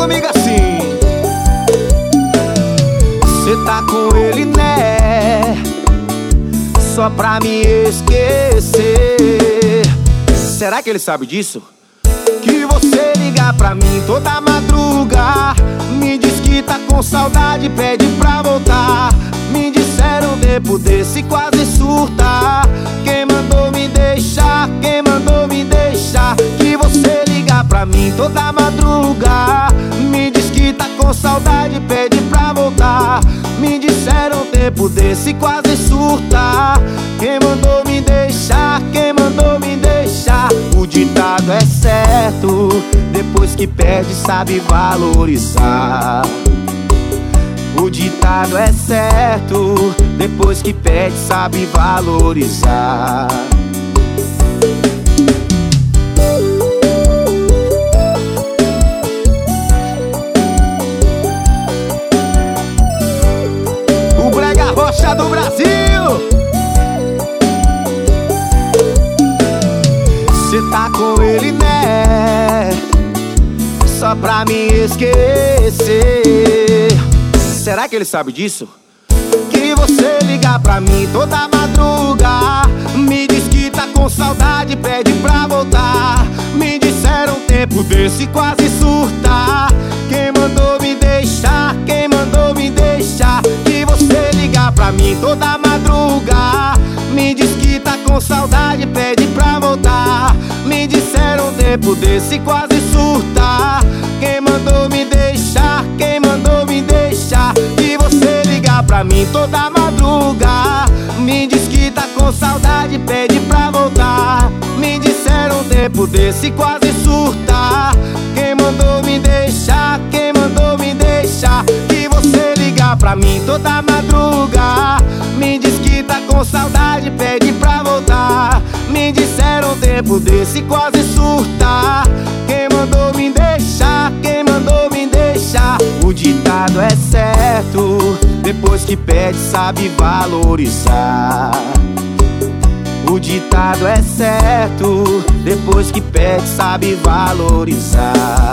comigo assim. Cê tá com ele, né? Só pra me esquecer. Será que ele sabe disso? Que você liga pra mim toda madruga, me diz que tá com saudade, pede pra voltar. Me disseram depois desse quase surta. Quem mandou me deixar? Quem mandou me deixar? Que você liga pra mim toda madruga, me diz que tá com saudade, pede pra voltar. Me disseram depois desse quase surta. Quem mandou me deixar? Quem mandou me deixar? O ditado é certo, depois que perde sabe valorizar. O ditado é certo, depois que perde sabe valorizar. O brega rocha do Brasil. Cê tá com ele, né? Só pra me esquecer. Será que ele sabe disso? Que você liga pra mim toda madruga, me diz que tá com saudade, pede pra voltar. Me disseram tempo desse quase surta. Quem mandou me deixar? Quem mandou me deixar? Que você liga pra mim toda madruga, me diz que tá com saudade, pede pra voltar. Me disseram tempo desse quase surta. Quem mandou me deixar? Quem mandou me deixar? Que você liga pra mim toda madruga, me diz que tá com saudade, pede pra voltar. Me disseram tempo desse quase surta. Quem mandou me deixar? Quem mandou me deixar? Que você liga pra mim toda madruga, me diz que tá com saudade, pede pra voltar. Me disseram tempo desse quase surta. Quem mandou me deixar? Quem mandou me deixar? O ditado é certo, depois que pede sabe valorizar. O ditado é certo, depois que pede sabe valorizar.